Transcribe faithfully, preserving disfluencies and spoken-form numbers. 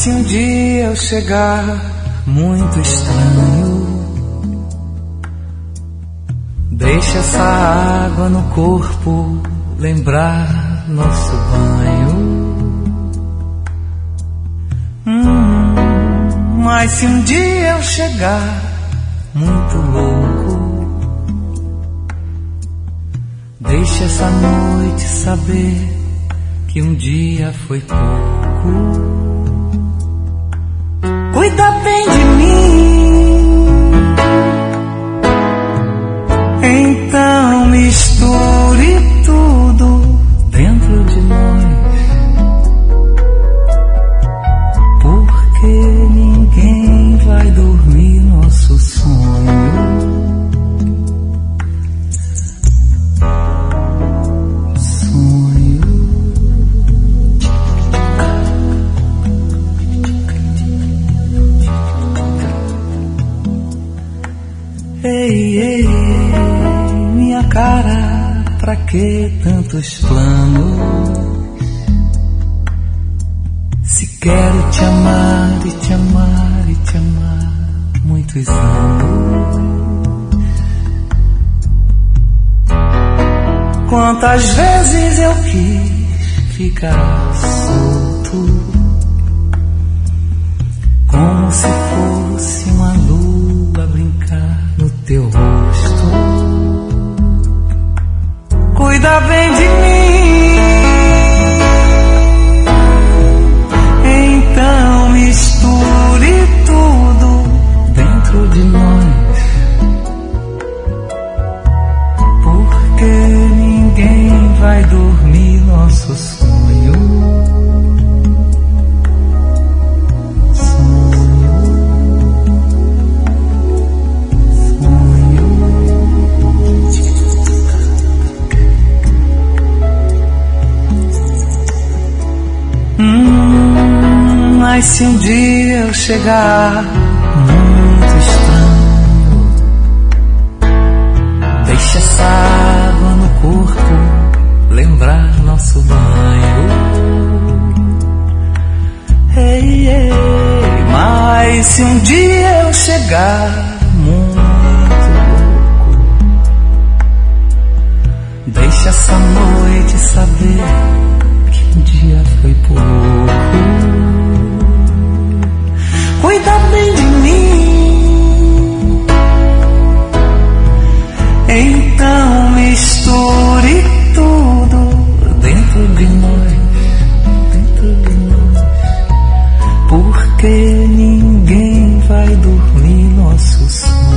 se um dia eu chegar muito estranho, deixa essa água no corpo lembrar nosso banho. Hum, mas se um dia eu chegar muito louco, deixa essa noite saber que um dia foi pouco. Cuida bem de mim, então misture tudo dentro de nós, porque ninguém vai dormir nosso sonho. Ei, ei, minha cara, pra que tantos planos? Se quero te amar e te amar e te amar muitos anos. Quantas vezes eu quis ficar solto, como se fosse uma lua brincar no teu rosto. Cuida bem de mim, então misture tudo dentro de nós, porque ninguém vai dormir nosso sonho. Hum, mas se um dia eu chegar muito estranho, deixa essa água no corpo lembrar nosso banho. Ei, ei, mas se um dia eu chegar muito louco, deixa essa noite saber um dia foi pouco. Cuida bem de mim, então misture tudo dentro de nós, dentro de nós, porque ninguém vai dormir nosso sonho.